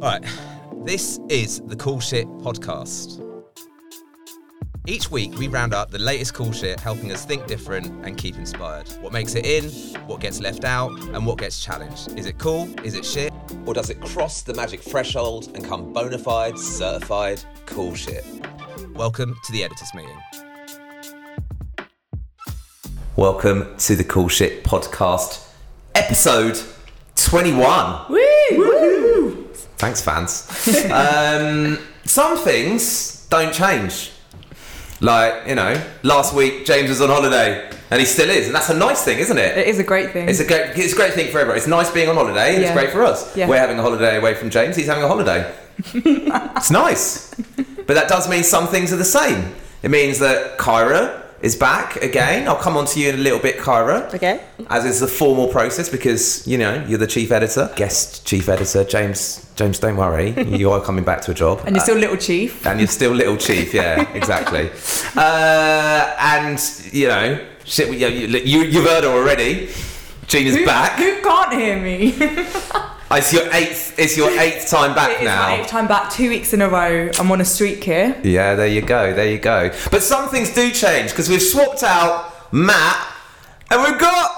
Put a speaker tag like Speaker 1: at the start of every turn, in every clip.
Speaker 1: Right, this is the Cool Shit Podcast. Each week we round up the latest cool shit, helping us think different and keep inspired. What makes it in, what gets left out, and what gets challenged. Is it cool? Is it shit? Or does it cross the magic threshold and come bona fide, certified cool shit? Welcome to the editors meeting. Welcome to the Cool Shit Podcast, episode 21.
Speaker 2: Woo! Woo!
Speaker 1: Thanks, fans. Some things don't change. Like, you know, last week James was on holiday, and he still is, and that's a nice thing, isn't it?
Speaker 2: It is a great thing.
Speaker 1: It's a great thing for everyone. It's nice being on holiday, and it's great for us.
Speaker 2: Yeah.
Speaker 1: We're having a holiday away from James, he's having a holiday. It's nice. But that does mean some things are the same. It means that Kyra is back again. I'll come on to you in a little bit, Kyra.
Speaker 3: Okay.
Speaker 1: As is the formal process, because, you know, you're the chief editor. Guest chief editor, James, don't worry. You are coming back to a job.
Speaker 2: And you're still little chief.
Speaker 1: And you're still little chief, yeah, exactly. And, you know, shit, you've heard her already. Gina's back.
Speaker 2: Who can't hear me?
Speaker 1: It's your eighth time back now.
Speaker 2: It is my 8th time back, 2 weeks in a row. I'm on a streak here.
Speaker 1: Yeah, there you go. But some things do change, because we've swapped out Matt, and we've got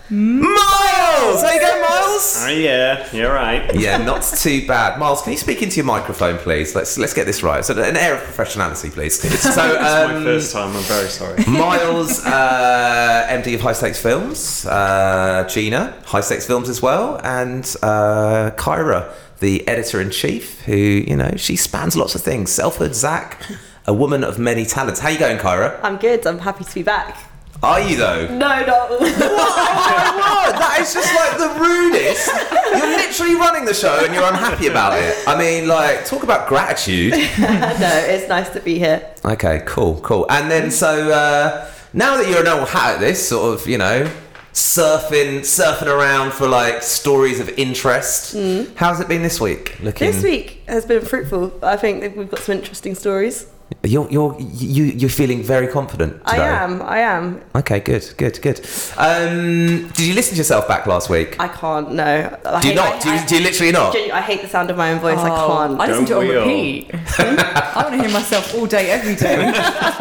Speaker 1: Miles! How you going, Miles?
Speaker 4: Oh yeah, you're right.
Speaker 1: Yeah, not too bad. Miles, can you speak into your microphone, please? Let's get this right. So an air of professionality, please. So
Speaker 4: It's my first time, I'm very sorry.
Speaker 1: Miles, MD of High Stakes Films, Gina, High Stakes Films as well, and Kyra, the editor-in-chief, who, you know, she spans lots of things. Selfhood, Zach, a woman of many talents. How you going, Kyra?
Speaker 3: I'm good. I'm happy to be back.
Speaker 1: Are you, though?
Speaker 3: No, not.
Speaker 1: What? That is just like the rudest. You're literally running the show and you're unhappy about it. I mean, like, talk about gratitude.
Speaker 3: No, it's nice to be here.
Speaker 1: Okay, cool. And then, so, now that you're an old hat at this, sort of, you know, surfing around for, like, stories of interest, how's it been this week?
Speaker 3: This week has been fruitful. I think that we've got some interesting stories.
Speaker 1: You're feeling very confident today.
Speaker 3: I am.
Speaker 1: Okay, good. Did you listen to yourself back last week?
Speaker 3: I can't, no.
Speaker 1: Do you literally not?
Speaker 3: I hate the sound of my own voice. I can't.
Speaker 2: I listen to
Speaker 4: Don't
Speaker 2: it
Speaker 4: we
Speaker 2: on
Speaker 4: all?
Speaker 2: repeat. I want to hear myself all day, every day.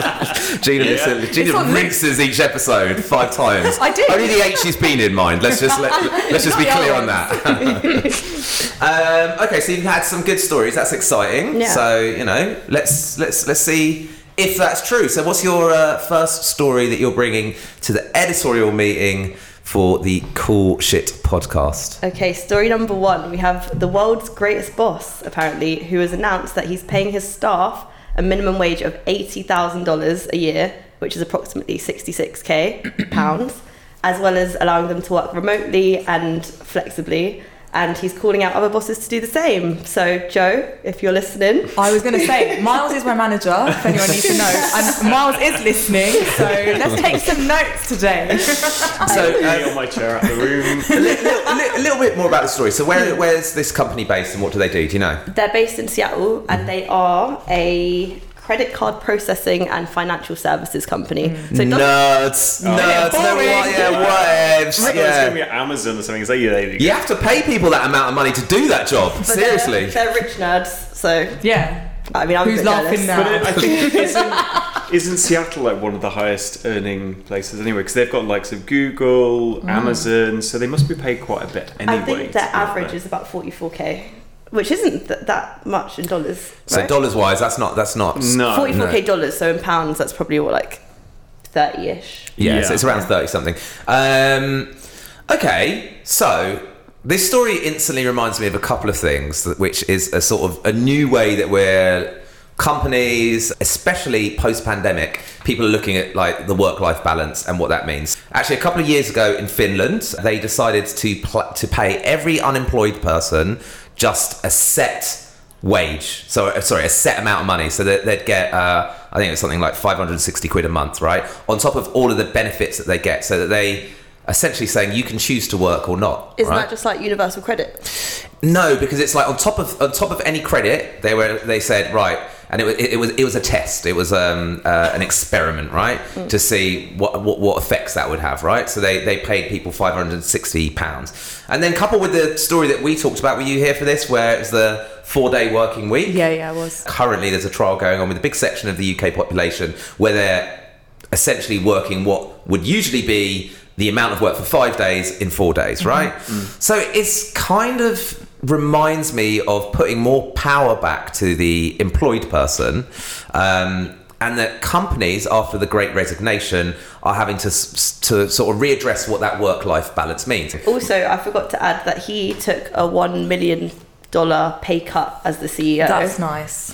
Speaker 1: Gina rinses each episode 5 times.
Speaker 2: I do.
Speaker 1: Only the 8 she's been in mind. Let's just be clear on that. Okay, so you've had some good stories. That's exciting.
Speaker 3: Yeah.
Speaker 1: So, you know, let's see if that's true. So what's your first story that you're bringing to the editorial meeting for the Cool Shit Podcast?
Speaker 3: Okay, story number 1. We have the world's greatest boss, apparently, who has announced that he's paying his staff a minimum wage of $80,000 a year, which is approximately 66k pounds, as well as allowing them to work remotely and flexibly. And he's calling out other bosses to do the same. So, Joe, if you're listening...
Speaker 2: I was going to say, Miles is my manager, if anyone needs to know. And Miles is listening, so let's take some notes today.
Speaker 1: So,
Speaker 4: On my chair at the room.
Speaker 1: a little bit more about the story. So where's this company based and what do they do? Do you know?
Speaker 3: They're based in Seattle, and they are a credit card processing and financial services company. So it doesn't-
Speaker 1: Nerds. No,
Speaker 2: boring.
Speaker 1: waves.
Speaker 4: I thought it was going to be Amazon or something. Is that you?
Speaker 1: You have to pay people that amount of money to do that job.
Speaker 3: but
Speaker 1: Seriously.
Speaker 3: They're rich nerds, so...
Speaker 2: Yeah.
Speaker 3: I mean, I'm
Speaker 2: Who's
Speaker 3: a bit
Speaker 2: laughing
Speaker 3: jealous.
Speaker 2: now?
Speaker 4: But I think isn't Seattle like one of the highest earning places anyway? Because they've got likes of Google, Amazon, so they must be paid quite a bit anyway.
Speaker 3: I think their
Speaker 4: to be
Speaker 3: average
Speaker 4: there.
Speaker 3: is about 44k, which isn't that much in dollars.
Speaker 1: So
Speaker 3: right?
Speaker 1: dollars wise, that's not.
Speaker 4: No.
Speaker 3: 44k dollars, so in pounds, that's probably what, like 30ish.
Speaker 1: Yeah, so
Speaker 4: Yeah.
Speaker 1: it's around 30 something. Okay, so this story instantly reminds me of a couple of things, which is a sort of a new way that we're companies, especially post-pandemic, people are looking at like the work-life balance and what that means. Actually, a couple of years ago in Finland, they decided to pay every unemployed person just a set wage. So, a set amount of money. So that they'd get, I think it was something like 560 quid a month, right? On top of all of the benefits that they get, so that they essentially saying you can choose to work or not.
Speaker 3: Isn't
Speaker 1: right?
Speaker 3: that just like universal credit?
Speaker 1: No, because it's like on top of any credit, they said, right, and it was a test. It was an experiment, right, to see what effects that would have, right? So they paid people £560, and then coupled with the story that we talked about. Were you here for this? Where it's the 4-day working week?
Speaker 2: Yeah, I was.
Speaker 1: Currently, there's a trial going on with a big section of the UK population where they're essentially working what would usually be the amount of work for 5 days in 4 days, right? So it's kind of reminds me of putting more power back to the employed person, and that companies, after the Great Resignation, are having to sort of readdress what that work-life balance means.
Speaker 3: Also, I forgot to add that he took a $1 million pay cut as the CEO.
Speaker 2: That's nice.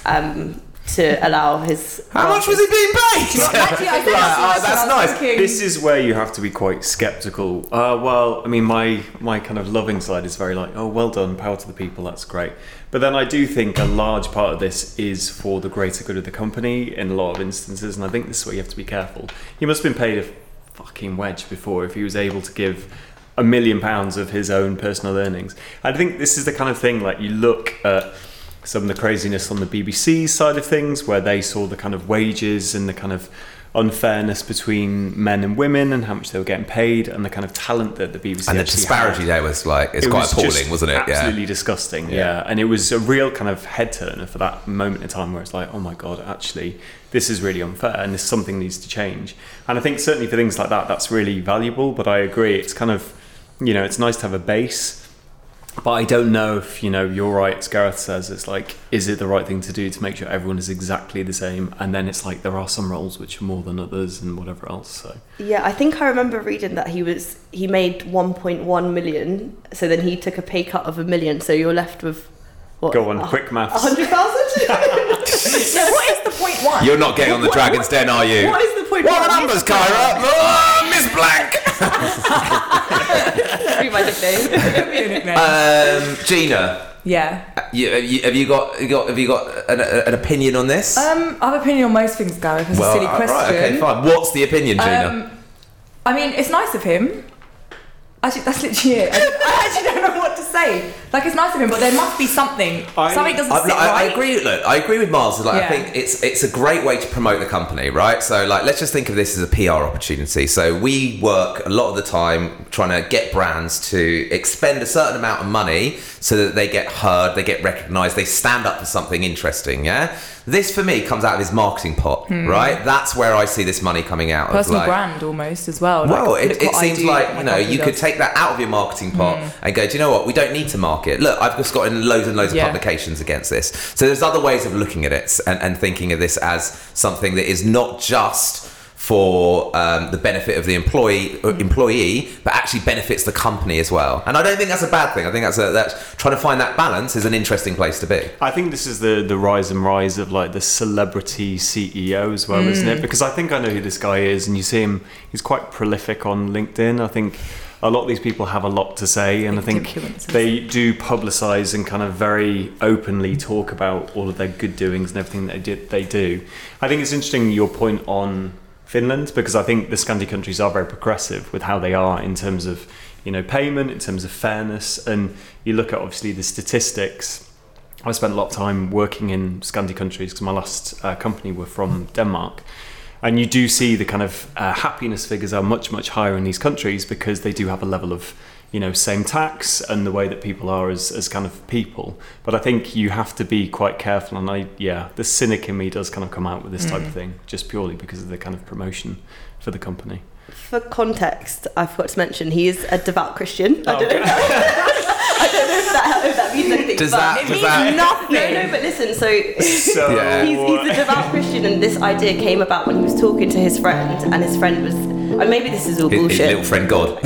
Speaker 3: To allow his...
Speaker 1: How much was he being paid?
Speaker 2: Actually, I think
Speaker 1: that's nice.
Speaker 4: This is where you have to be quite sceptical. Well, I mean, my kind of loving side is very like, oh, well done, power to the people, that's great. But then I do think a large part of this is for the greater good of the company in a lot of instances, and I think this is where you have to be careful. He must have been paid a fucking wedge before if he was able to give £1 million of his own personal earnings. I think this is the kind of thing, like, you look at some of the craziness on the BBC side of things, where they saw the kind of wages and the kind of unfairness between men and women and how much they were getting paid, and the kind of talent that the BBC
Speaker 1: And the
Speaker 4: actually
Speaker 1: disparity
Speaker 4: had.
Speaker 1: there was like, it's quite appalling, wasn't it?
Speaker 4: Absolutely disgusting, yeah. And it was a real kind of head turner for that moment in time where it's like, oh my God, actually, this is really unfair and this something needs to change. And I think certainly for things like that, that's really valuable, but I agree, it's kind of, it's nice to have a base. But I don't know if, you're right, as Gareth says, it's like, is it the right thing to do to make sure everyone is exactly the same? And then it's like, there are some roles which are more than others and whatever else, so.
Speaker 3: Yeah, I think I remember reading that he made 1.1 million, so then he took a pay cut of $1 million, so you're left with, what?
Speaker 4: Go on, quick maths.
Speaker 3: 100,000?
Speaker 2: Yeah, what is the point one?
Speaker 1: You're not getting on the Dragon's Den, are you?
Speaker 3: What is the point
Speaker 1: What
Speaker 3: one?
Speaker 1: are the numbers, Kyra? Oh, Miss Blank!
Speaker 3: That'd be my nickname.
Speaker 2: It'd be a nickname.
Speaker 1: Gina,
Speaker 2: Yeah.
Speaker 1: have you got an opinion on this?
Speaker 2: I have an opinion on most things, Gareth. It's a silly question.
Speaker 1: Right, okay, fine. What's the opinion, Gina?
Speaker 2: I mean, it's nice of him. Actually, that's literally it. I actually don't know what to say. Like, it's nice of him, but there must be something. Something doesn't sit right.
Speaker 1: I agree. Look, I agree with Miles. Like,
Speaker 2: Yeah.
Speaker 1: I think it's a great way to promote the company, right? So, like, let's just think of this as a PR opportunity. So, we work a lot of the time trying to get brands to expend a certain amount of money so that they get heard, they get recognised, they stand up for something interesting. Yeah. This, for me, comes out of his marketing pot, right? That's where I see this money coming out.
Speaker 2: Personal
Speaker 1: of, like,
Speaker 2: brand, almost, as well.
Speaker 1: Well,
Speaker 2: Like,
Speaker 1: it
Speaker 2: what I
Speaker 1: seems
Speaker 2: do,
Speaker 1: like,
Speaker 2: what my company
Speaker 1: you could
Speaker 2: does.
Speaker 1: take that out of your marketing pot and go, do you know what? We don't need to market. Look, I've just gotten loads and loads of
Speaker 2: Yeah.
Speaker 1: publications against this. So there's other ways of looking at it and thinking of this as something that is not just for the benefit of the employee, but actually benefits the company as well. And I don't think that's a bad thing. I think that's trying to find that balance is an interesting place to be.
Speaker 4: I think this is the rise of like the celebrity CEO as well, isn't it? Because I think I know who this guy is, and you see him, he's quite prolific on LinkedIn. I think a lot of these people have a lot to say, and I think
Speaker 2: Influencers.
Speaker 4: they do publicise and kind of very openly talk about all of their good doings and everything they do. I think it's interesting your point on Finland, because I think the Scandi countries are very progressive with how they are in terms of, payment, in terms of fairness. And you look at obviously the statistics. I spent a lot of time working in Scandi countries because my last company were from Denmark. And you do see the kind of happiness figures are much, much higher in these countries because they do have a level of, same tax and the way that people are as kind of people. But I think you have to be quite careful. And the cynic in me does kind of come out with this type of thing, just purely because of the kind of promotion for the company.
Speaker 3: For context, I forgot to mention, he is a devout Christian. I don't know if that means anything.
Speaker 1: Does
Speaker 3: but
Speaker 1: that-
Speaker 3: it
Speaker 1: does
Speaker 3: means
Speaker 1: that-
Speaker 3: nothing. No, but listen, so
Speaker 1: Yeah.
Speaker 3: he's a devout Christian, and this idea came about when he was talking to his friend, and his friend was, and maybe this is all
Speaker 1: His
Speaker 3: bullshit.
Speaker 1: little friend God.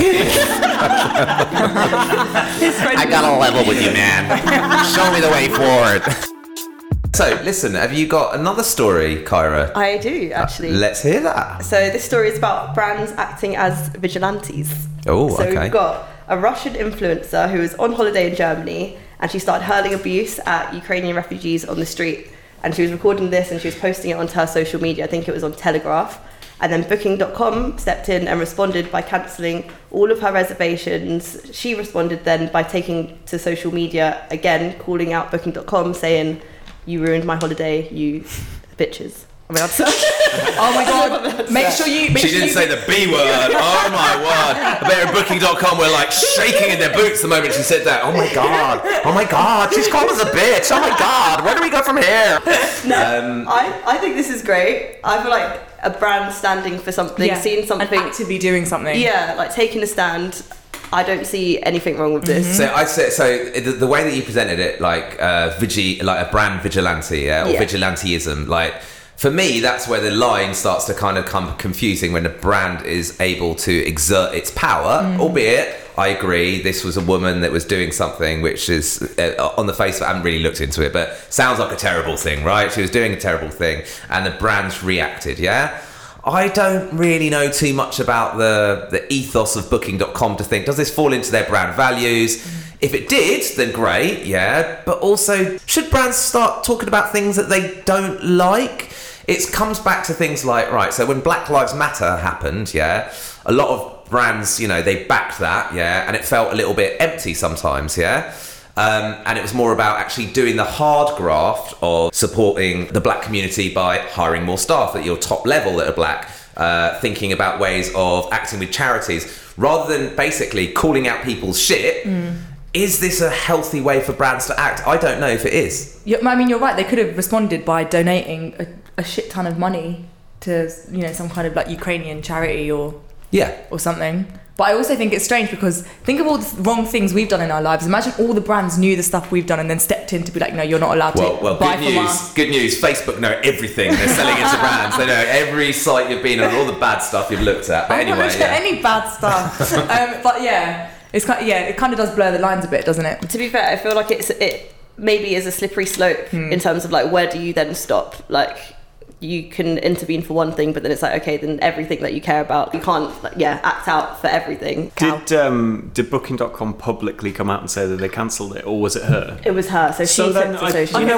Speaker 3: His friend
Speaker 1: I got a level with you, man. Show me the way forward. So, listen, have you got another story, Kyra?
Speaker 3: I do, actually.
Speaker 1: Let's hear that.
Speaker 3: So this story is about brands acting as vigilantes.
Speaker 1: Oh,
Speaker 3: So
Speaker 1: okay.
Speaker 3: we've got a Russian influencer who was on holiday in Germany, and she started hurling abuse at Ukrainian refugees on the street. And she was recording this and she was posting it onto her social media. I think it was on Telegraph. And then Booking.com stepped in and responded by cancelling all of her reservations. She responded then by taking to social media again, calling out Booking.com, saying, you ruined my holiday, you bitches. I mean,
Speaker 2: Oh my god! Make sure you.
Speaker 1: She didn't say the B word. Oh my word! I bet at Booking.com were like shaking in their boots the moment she said that. Oh my god! Oh my god! She's called us a bitch. Oh my god! Where do we go from here?
Speaker 3: No, I think this is great. I feel like a brand standing for something, seeing something,
Speaker 2: and actively doing something.
Speaker 3: Yeah, like taking a stand. I don't see anything wrong with this.
Speaker 1: So I say, the way that you presented it, like like a brand vigilante, or vigilanteism, like. For me, that's where the line starts to kind of come confusing, when a brand is able to exert its power, albeit, I agree, this was a woman that was doing something which is, on the face of it, I haven't really looked into it, but sounds like a terrible thing, right? She was doing a terrible thing, and the brands reacted, yeah? I don't really know too much about the ethos of Booking.com to think, does this fall into their brand values? If it did, then great, yeah. But also, should brands start talking about things that they don't like? It comes back to things like, right, so when Black Lives Matter happened, yeah, a lot of brands, they backed that, yeah, and it felt a little bit empty sometimes, yeah. And it was more about actually doing the hard graft of supporting the black community by hiring more staff at your top level that are black, thinking about ways of acting with charities, rather than basically calling out people's shit. Is this a healthy way for brands to act? I don't know if it is.
Speaker 2: I mean, you're right. They could have responded by donating a shit ton of money to, some kind of like Ukrainian charity or something. But I also think it's strange because think of all the wrong things we've done in our lives. Imagine all the brands knew the stuff we've done and then stepped in to be like, no, you're not allowed to buy from us.
Speaker 1: Good news. Facebook know everything. They're selling into brands. They know every site you've been on, all the bad stuff you've looked at. But anyway,
Speaker 2: any bad stuff. But yeah. It's it kind of does blur the lines a bit, doesn't it?
Speaker 3: To be fair, I feel like it maybe is a slippery slope in terms of like, where do you then stop? Like, you can intervene for one thing, but then it's like, okay, then everything that you care about, you can't act out for everything.
Speaker 4: Did Booking.com publicly come out and say that they cancelled it, or was it her?
Speaker 3: It was her, so she said
Speaker 4: I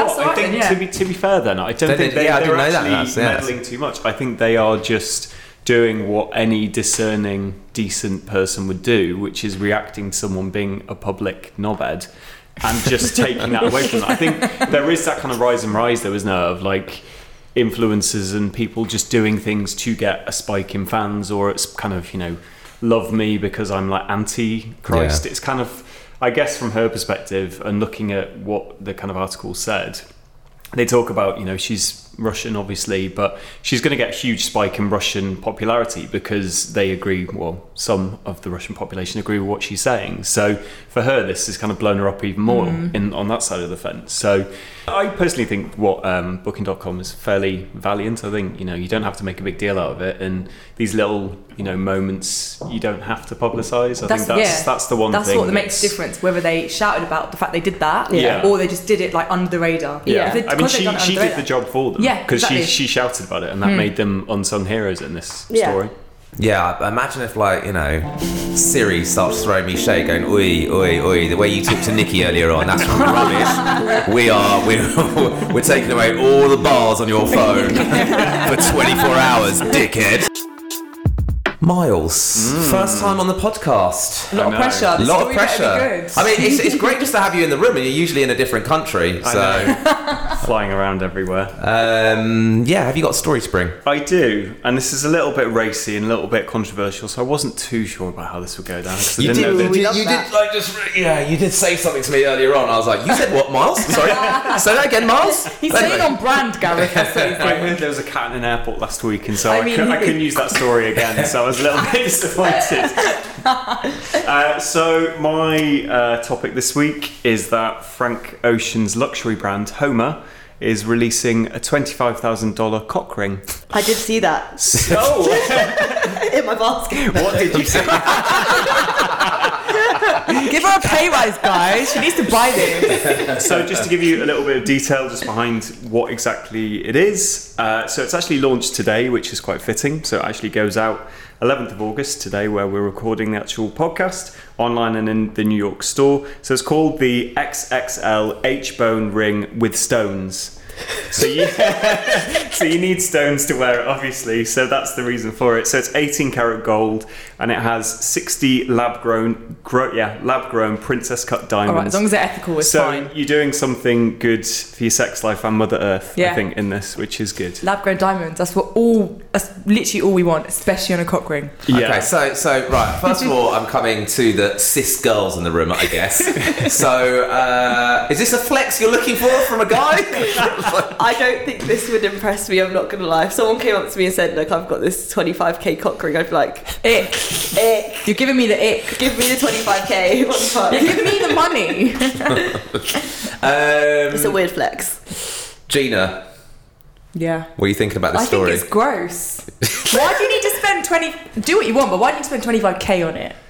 Speaker 4: think to be fair then, I don't think they're actually meddling too much. I think they are just doing what any discerning, decent person would do, which is reacting to someone being a public knobhead and just taking that away from them. I think there is that kind of rise and rise, though, isn't there, of like influencers and people just doing things to get a spike in fans, or it's kind of, love me because I'm like anti-Christ. It's kind of, I guess from her perspective and looking at what the kind of article said, they talk about, she's Russian, obviously, but she's going to get a huge spike in Russian popularity because they agree, some of the Russian population agree with what she's saying. So for her, this has kind of blown her up even more on that side of the fence. So I personally think what Booking.com is fairly valiant. I think, you don't have to make a big deal out of it. And these little, moments, you don't have to publicise. I think that's the one thing.
Speaker 2: That's what makes the difference, whether they shouted about the fact they did that or they just did it like under the radar.
Speaker 4: Yeah, I mean, she did the job for them.
Speaker 2: Yeah,
Speaker 4: because she shouted about it, and that made them unsung heroes in this story.
Speaker 1: Yeah, imagine if Siri starts throwing me shade, going oi oi oi. The way you talked to Nikki earlier on, that's rubbish. We're taking away all the bars on your phone for 24 hours, dickhead. Miles, first time on the podcast.
Speaker 2: A lot of pressure.
Speaker 1: A lot of pressure. I mean, it's great just to have you in the room, and you're usually in a different country, so
Speaker 4: flying around everywhere.
Speaker 1: Have you got a story to bring?
Speaker 4: I do, and this is a little bit racy and a little bit controversial, so I wasn't too sure about how this would go down.
Speaker 1: You did say something to me earlier on. I was like, you said what, Miles? Sorry, say that again, Miles.
Speaker 2: He's staying on brand, Gareth.
Speaker 4: I heard there was a cat in an airport last week, and so I couldn't use that story again. So I was a little bit disappointed. So my topic this week is that Frank Ocean's luxury brand Homer is releasing a $25,000 cock ring.
Speaker 3: I did see that.
Speaker 4: So
Speaker 3: in my basket.
Speaker 4: What did you say?
Speaker 2: Give her a pay rise, guys. She needs to buy this.
Speaker 4: So just to give you a little bit of detail just behind what exactly it is. So it's actually launched today, which is quite fitting. So it actually goes out 11th of August today, where we're recording the actual podcast, online and in the New York store. So it's called the XXL H-Bone Ring with Stones. So you need stones to wear it, obviously. So that's the reason for it. So it's 18 karat gold, and it has 60 lab-grown princess cut diamonds.
Speaker 2: All right, as long as they're ethical, it's fine.
Speaker 4: So you're doing something good for your sex life and Mother Earth, I think, in this, which is good.
Speaker 2: Lab-grown diamonds. That's literally all we want, especially on a cock ring.
Speaker 1: Yeah. Okay, so right. First of all, I'm coming to the cis girls in the room, I guess. So, is this a flex you're looking for from a guy?
Speaker 3: I don't think this would impress me, I'm not going to lie. If someone came up to me and said, look, I've got this 25k cock ring, I'd be like, ick.
Speaker 2: You're giving me the ick.
Speaker 3: Give me the 25k. What the fuck?
Speaker 2: You're giving me the money.
Speaker 3: It's a weird flex.
Speaker 1: Gina.
Speaker 2: Yeah.
Speaker 1: What are you thinking about this story?
Speaker 2: I think it's gross. Why do you need to spend do what you want, but why do you spend 25k on it?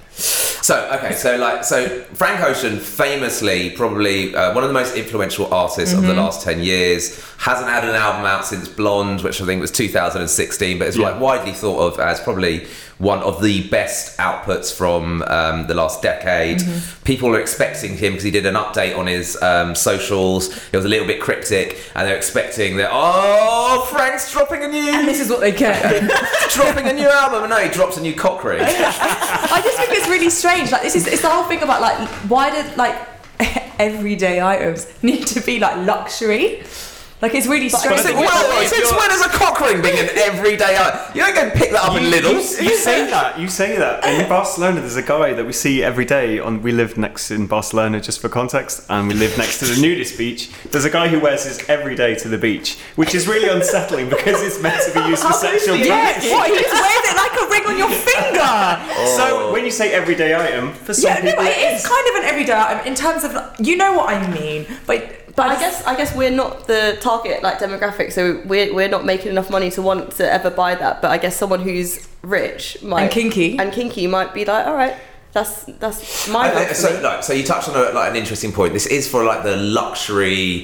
Speaker 1: So Frank Ocean, famously, probably one of the most influential artists of the last 10 years, hasn't had an album out since Blonde, which I think was 2016, but it's like widely thought of as probably one of the best outputs from the last decade. People are expecting him, because he did an update on his socials. It was a little bit cryptic, and they're expecting that, Frank's dropping a new...
Speaker 2: And this is what they get.
Speaker 1: dropping a new album. No, he drops a new cock ring.
Speaker 2: I just think it's really strange. Like, it's the whole thing about, like, why did, like, everyday items need to be, like, luxury? Like, it's really strange.
Speaker 1: Since when is a cock ring being an everyday item? You don't go and pick that up in Lidl's.
Speaker 4: You say that. In Barcelona, there's a guy that we see every day. We live in Barcelona, just for context, and we live next to the nudist beach. There's a guy who wears this every day to the beach, which is really unsettling because it's meant to be used for sexual purposes.
Speaker 2: Yeah, what? He just wears it like a ring on your finger.
Speaker 4: So when you say everyday item, for some people,
Speaker 2: it is kind of an everyday item in terms of, you know what I mean, but
Speaker 3: I guess we're not the target demographic, so we're not making enough money to want to ever buy that. But I guess someone who's rich might
Speaker 2: and kinky
Speaker 3: might be like, all right, that's my.
Speaker 1: So you touched on an interesting point. This is for like the luxury.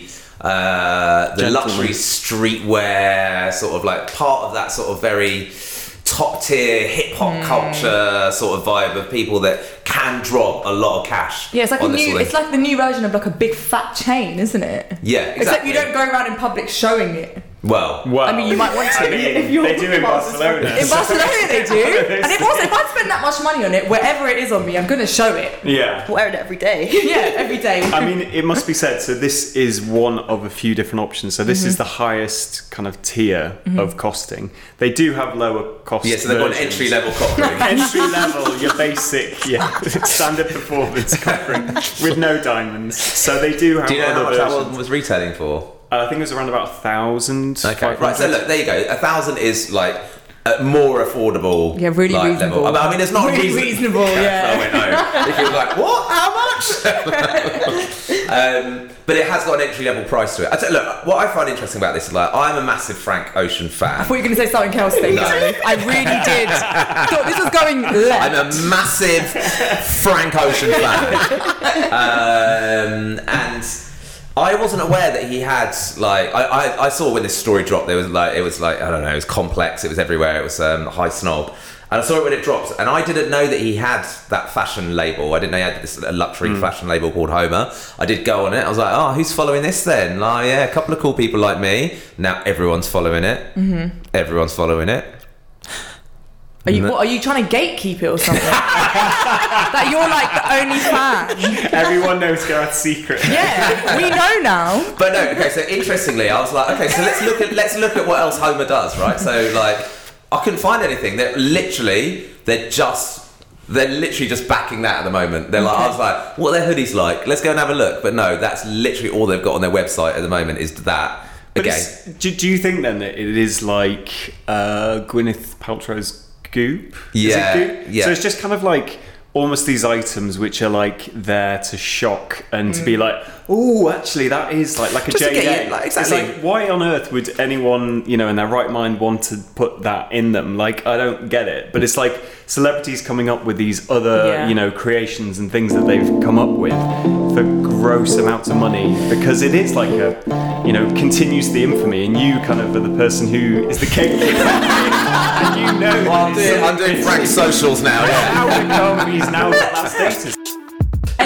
Speaker 1: Luxury streetwear, sort of like part of that sort of very top tier hip hop culture sort of vibe of people that can drop a lot of cash.
Speaker 2: Yeah, it's like it's like the new version of like a big fat chain, isn't it?
Speaker 1: Yeah, exactly.
Speaker 2: Except you don't go around in public showing it.
Speaker 1: Well,
Speaker 2: I mean, you might want to.
Speaker 4: They do in Barcelona.
Speaker 2: In Barcelona, they do. And if I spend that much money on it, wherever it is on me, I'm going to show it.
Speaker 4: Yeah.
Speaker 3: Wearing it every day.
Speaker 2: Yeah, every day.
Speaker 4: I mean, it must be said, so this is one of a few different options. So this is the highest kind of tier of costing. They do have lower cost.
Speaker 1: Yeah, so they've got an entry level cock ring.
Speaker 4: Entry level, your basic, standard performance cock ring with no diamonds. So they do have.
Speaker 1: Do you know
Speaker 4: other
Speaker 1: how much
Speaker 4: versions.
Speaker 1: that one was retailing for?
Speaker 4: I think it was around about 1,000.
Speaker 1: Okay, right. So look, there you go. 1,000 is like more affordable.
Speaker 2: Yeah, really reasonable.
Speaker 1: Level. I mean, it's not
Speaker 2: really reasonable. Yeah.
Speaker 1: I went home. If you were like, what? How much? But it has got an entry level price to it. Look, what I find interesting about this is like I'm a massive Frank Ocean fan.
Speaker 2: I thought you were going to say something else. No. I really did. Thought this was going left.
Speaker 1: I'm a massive Frank Ocean fan, and I wasn't aware that he had like I saw when this story dropped. It was like I don't know. It was complex. It was everywhere. It was High Snob. And I saw it when it dropped, and I didn't know that he had that fashion label. I didn't know he had this luxury fashion label called Homer. I did go on it. I was like, oh, who's following this then? Like, yeah, a couple of cool people like me. Now everyone's following it. Everyone's following it.
Speaker 2: Are you trying to gatekeep it or something? That you're like the only fan.
Speaker 4: Everyone knows Gareth's secret.
Speaker 2: Yeah, we know now.
Speaker 1: But no, okay. So interestingly, I was like, okay, so let's look at what else Homer does, right? So like, I couldn't find anything. They're literally just backing that at the moment. They're like, I was like, what are their hoodies like? Let's go and have a look. But no, that's literally all they've got on their website at the moment is that.
Speaker 4: But do you think then that it is like Gwyneth Paltrow's Goop?
Speaker 1: Yeah,
Speaker 4: is it Goop?
Speaker 1: Yeah.
Speaker 4: So it's just kind of like almost these items which are like there to shock and to be like, oh, actually that is like a JJ.
Speaker 1: Like, exactly.
Speaker 4: It's like, why on earth would anyone, in their right mind want to put that in them? Like, I don't get it. But it's like celebrities coming up with these other, creations and things that they've come up with for gross amounts of money, because it is like a, continues the infamy, and you kind of are the person who is the gatekeeper. And
Speaker 1: well, I'm doing Frank's socials now.
Speaker 4: Yeah. How come he's now got that status?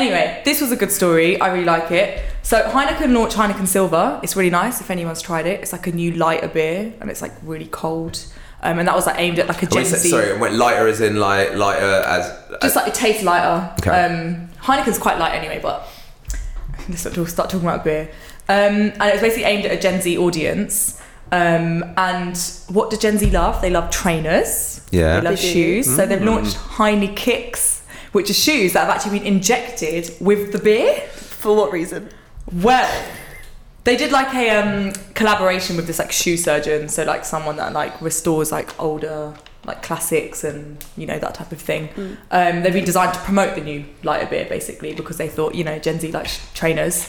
Speaker 2: Anyway, this was a good story. I really like it. So Heineken launched Heineken Silver. It's really nice if anyone's tried it. It's like a new lighter beer and it's like really cold. And that was like aimed at like a Gen Z.
Speaker 1: Sorry, went lighter as in like lighter as...
Speaker 2: Just like it tastes lighter.
Speaker 1: Okay.
Speaker 2: Heineken's quite light anyway, but let's start talking about beer. And it was basically aimed at a Gen Z audience. And what do Gen Z love? They love trainers.
Speaker 1: Yeah.
Speaker 2: They love shoes. So they've launched Heine Kicks, which are shoes that have actually been injected with the beer.
Speaker 3: For what reason?
Speaker 2: Well, they did like a collaboration with this like shoe surgeon. So like someone that like restores like older like classics and that type of thing. They've been designed to promote the new lighter beer basically because they thought Gen Z likes trainers.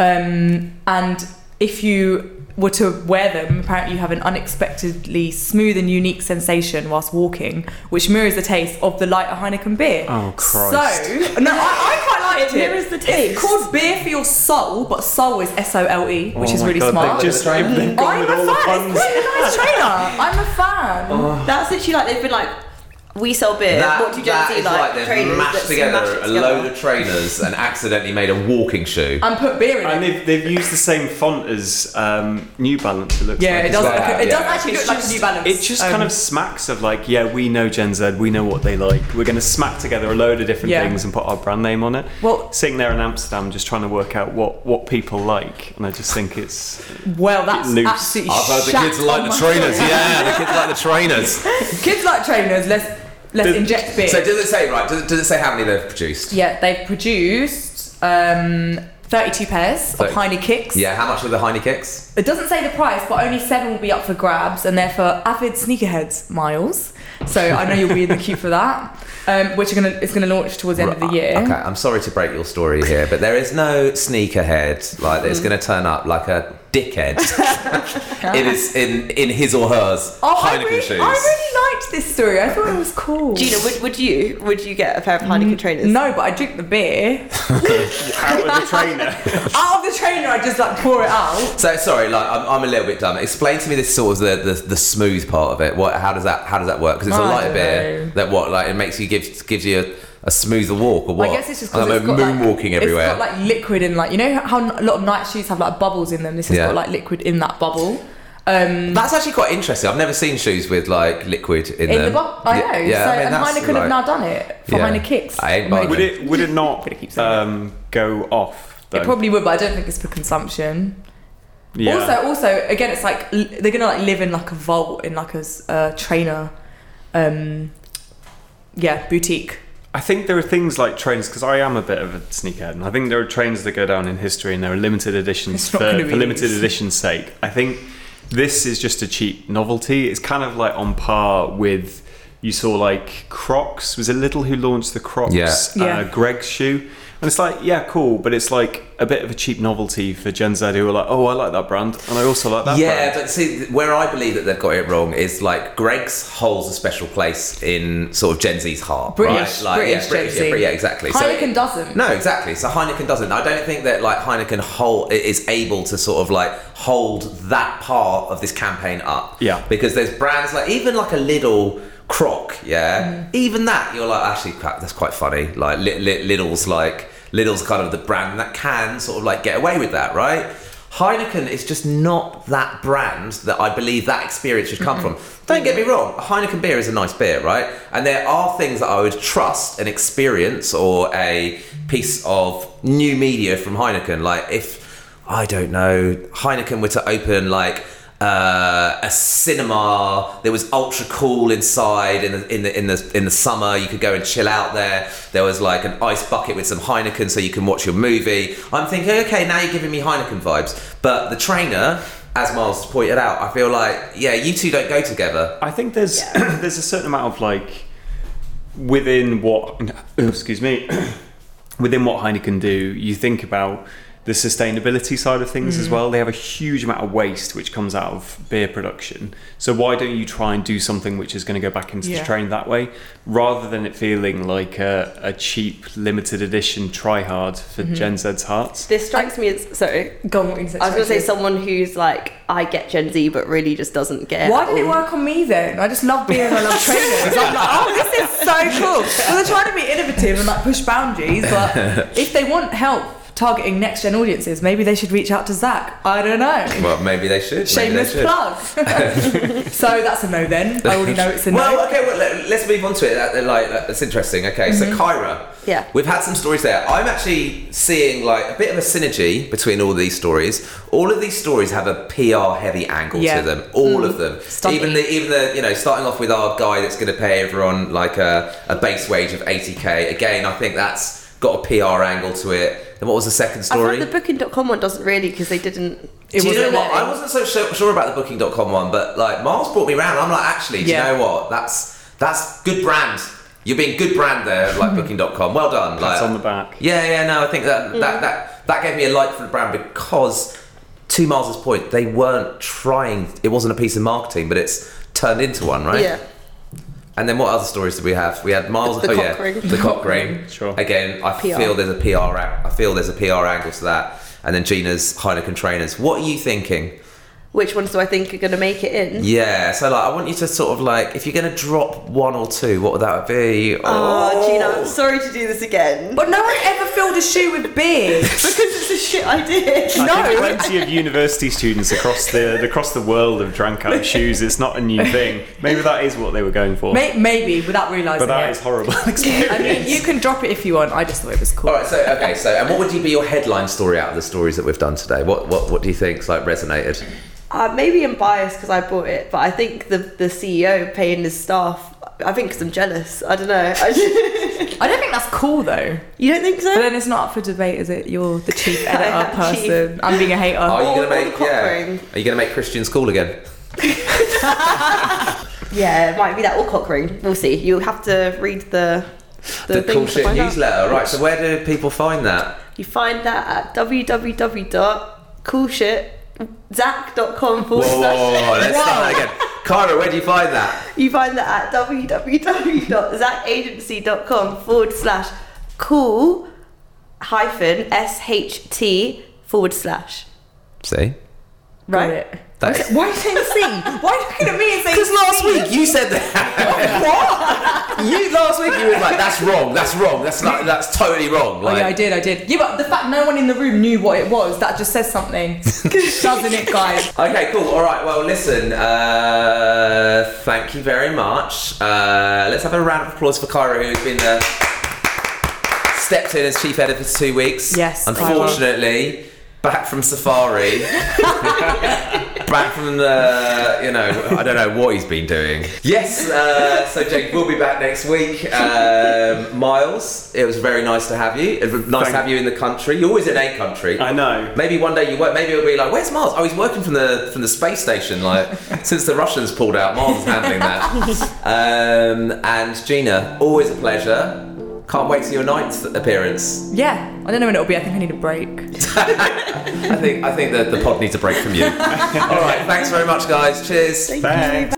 Speaker 2: And if you were to wear them, apparently you have an unexpectedly smooth and unique sensation whilst walking, which mirrors the taste of the lighter Heineken beer.
Speaker 4: Oh, Christ.
Speaker 2: So, no, I quite liked it.
Speaker 3: It mirrors the taste.
Speaker 2: It's called Beer for Your Soul, but soul is SOLE, which is really smart.
Speaker 4: They've gone with all the puns.
Speaker 2: It's quite a nice trainer. I'm a fan.
Speaker 3: That's literally like they've been like, we sell beer. What do Gen Z like?
Speaker 1: They've
Speaker 3: Trainers.
Speaker 1: mashed
Speaker 3: Let's
Speaker 1: together
Speaker 3: smash it
Speaker 1: a load of trainers and accidentally made a walking shoe.
Speaker 2: And put beer in
Speaker 4: And
Speaker 2: it.
Speaker 4: they've used the same font as New Balance, it looks like.
Speaker 2: It does.
Speaker 1: well.
Speaker 2: It does actually look like a New Balance.
Speaker 4: It just kind of smacks of like, we know Gen Z, we know what they like. We're going to smack together a load of different things and put our brand name on it.
Speaker 2: Well,
Speaker 4: sitting there in Amsterdam just trying to work out what people like, and I just think it's
Speaker 2: that's
Speaker 4: loose.
Speaker 2: absolutely
Speaker 1: I've heard the
Speaker 2: shat
Speaker 1: kids like
Speaker 2: on
Speaker 1: the
Speaker 2: my
Speaker 1: trainers.
Speaker 2: foot.
Speaker 1: Yeah, the kids like the trainers.
Speaker 2: Kids like trainers. Let's inject beer.
Speaker 1: So does it say does it say how many they've produced?
Speaker 2: Yeah, they've produced 32 pairs of Heine Kicks.
Speaker 1: Yeah, how much are the Heine Kicks?
Speaker 2: It doesn't say the price, but only 7 will be up for grabs, and they're for avid sneakerheads, Miles. So I know you'll be in the queue for that, which it's gonna launch towards the end of the year.
Speaker 1: Okay, I'm sorry to break your story here, but there is no sneakerhead like that's going to turn up like a dickhead in his or hers Heineken shoes.
Speaker 2: I really liked this story. I thought it was cool.
Speaker 3: Gina, would you get a pair of Heineken trainers?
Speaker 2: No, but I drink the beer.
Speaker 4: out of the trainer.
Speaker 2: Out of the trainer, I just like pour it out.
Speaker 1: So sorry, like I'm a little bit dumb. Explain to me this sort of the smooth part of it. How does that work? Because it's a lighter beer that it makes you gives you a smoother walk or what?
Speaker 2: I guess it's just because
Speaker 1: it's got moonwalking everywhere.
Speaker 2: It's got like liquid in how a lot of night shoes have like bubbles in them. This has got like liquid in that bubble.
Speaker 1: That's actually quite interesting. I've never seen shoes with like liquid in them.
Speaker 2: The bubble. I know.
Speaker 1: Yeah,
Speaker 2: so Heineken have now done it for Heine Kicks.
Speaker 1: Would
Speaker 4: it not go off? Though?
Speaker 2: It probably would, but I don't think it's for consumption.
Speaker 4: Yeah.
Speaker 2: Also, again, it's like they're gonna like live in like a vault in like a trainer, boutique.
Speaker 4: I think there are things like trainers, because I am a bit of a sneakerhead, and I think there are trainers that go down in history and there are limited editions for limited edition's sake. I think this is just a cheap novelty. It's kind of like on par with, you saw like Crocs. Was it Lidl who launched the Crocs Greg's shoe? And it's like, cool, but it's like a bit of a cheap novelty for Gen Z who are like, I like that brand, and I also like that brand.
Speaker 1: Yeah, but see, where I believe that they've got it wrong is like Greg's holds a special place in sort of Gen Z's heart.
Speaker 2: British,
Speaker 1: right? Like,
Speaker 2: British Gen Z.
Speaker 1: Yeah, exactly.
Speaker 2: Heineken doesn't.
Speaker 1: No, exactly. So Heineken doesn't. I don't think that like Heineken is able to sort of like hold that part of this campaign up.
Speaker 4: Yeah.
Speaker 1: Because there's brands like, even like a Lidl Croc, even that you're like, actually that's quite funny. Like Lidl's kind of the brand that can sort of like get away with that, right? Heineken is just not that brand that I believe that experience should come from. Don't get me wrong, a Heineken beer is a nice beer, right? And there are things that I would trust an experience or a piece of new media from Heineken. Like if, I don't know, Heineken were to open like a cinema, there was ultra cool inside in the summer, you could go and chill out there. There was like an ice bucket with some Heineken so you can watch your movie. I'm thinking, okay, now you're giving me Heineken vibes. But the trainer, as Miles pointed out, I feel like, you two don't go together.
Speaker 4: I think there's a certain amount of like within what Heineken do, you think about the sustainability side of things as well. They have a huge amount of waste which comes out of beer production. So why don't you try and do something which is going to go back into the train that way, rather than it feeling like a cheap limited edition try hard for Gen Z's hearts?
Speaker 3: This strikes me as
Speaker 2: Go on, what you said,
Speaker 3: I was going to say someone who's like, I get Gen Z, but really just doesn't get.
Speaker 2: Why did it work on me then? I just love beer and I love trainers. I'm like, oh, this is so cool. Well, they're trying to be innovative and like push boundaries, but if they want help targeting next gen audiences, maybe they should reach out to Zach. I don't know.
Speaker 1: Well, maybe they should.
Speaker 2: Shameless plug. So that's a no then. I already know it's a no.
Speaker 1: Well, okay, let's move on to it. That's interesting. Okay, so Kyra.
Speaker 3: Yeah.
Speaker 1: We've had some stories there. I'm actually seeing like a bit of a synergy between all of these stories. All of these stories have a PR heavy angle to them. All of them. Even the starting off with our guy that's going to pay everyone like a base wage of 80k. Again, I think that's got a PR angle to it. Then what was the second story?
Speaker 3: I thought the Booking.com one doesn't really, because they didn't.
Speaker 1: Do you know what? I wasn't so sure about the Booking.com one, but like Miles brought me around. I'm like, actually, do you know what? That's good brand. You're being good brand there, like Booking.com. Well done.
Speaker 4: That's
Speaker 1: like,
Speaker 4: on the back.
Speaker 1: Yeah. No, I think that gave me a like for the brand, because to Miles' point, they weren't trying. It wasn't a piece of marketing, but it's turned into one, right?
Speaker 3: Yeah.
Speaker 1: And then what other stories did we have? We had Miles.
Speaker 3: The cock ring.
Speaker 1: The cock ring.
Speaker 4: Sure.
Speaker 1: Again, I feel there's a PR. I feel there's a PR angle to that. And then Gina's Heineken trainers. What are you thinking?
Speaker 3: Which ones do I think are going to make it in?
Speaker 1: Yeah, so like I want you to sort of like, if you're going to drop one or two, what would that be?
Speaker 3: Oh, Gina, I'm sorry to do this again.
Speaker 2: But no one ever filled a shoe with beer.
Speaker 3: Because it's a shit idea.
Speaker 4: I think plenty of university students across the world have drank out of shoes. It's not a new thing. Maybe that is what they were going for.
Speaker 2: Maybe, without realising
Speaker 4: But that is horrible experience.
Speaker 2: I mean, you can drop it if you want. I just thought it was cool.
Speaker 1: All right, so and what would be your headline story out of the stories that we've done today? What do you think's like resonated?
Speaker 3: Maybe I'm biased because I bought it, but I think the CEO paying his staff, I think because I'm jealous. I don't know.
Speaker 2: I don't think that's cool though.
Speaker 3: You don't think so?
Speaker 2: But then it's not up for debate, is it? You're the chief editor person. I'm being a hater.
Speaker 1: Are you gonna make Christians cool again?
Speaker 3: Yeah, it might be that or cock ring. We'll see. You'll have to read the
Speaker 1: Cool Shit newsletter. Right, so where do people find that?
Speaker 3: You find that at www.coolshitzach.com.
Speaker 1: Whoa, let's start that again. Kyra, where do you find that?
Speaker 3: You find that at www.zachagency.com/cool-sht/.
Speaker 1: See?
Speaker 3: Right?
Speaker 2: Why are you saying C? Why are you looking at me and saying
Speaker 1: Because last week you said that. Last week you were like, that's wrong, that's totally wrong. Like,
Speaker 2: oh yeah, I did. Yeah, but the fact no one in the room knew what it was, that just says something. Doesn't it, guys?
Speaker 1: Okay, cool. All right, well, listen, thank you very much. Let's have a round of applause for Kyra, who's been stepped in as chief editor for 2 weeks.
Speaker 2: Yes.
Speaker 1: Unfortunately, back from safari. Back from the, I don't know what he's been doing. Yes, so Jake, we'll be back next week. Miles, it was very nice to have you. It was nice to have you in the country. You're always in a country.
Speaker 4: I know.
Speaker 1: Maybe one day you work. Maybe it'll be like, where's Miles? Oh, he's working from the space station. Like since the Russians pulled out, Miles is handling that. And Gina, always a pleasure. Can't wait to your 9th appearance.
Speaker 2: Yeah, I don't know when it'll be. I think I need a break.
Speaker 1: I think that the pod needs a break from you. All right, thanks very much, guys. Cheers.
Speaker 3: Thank you.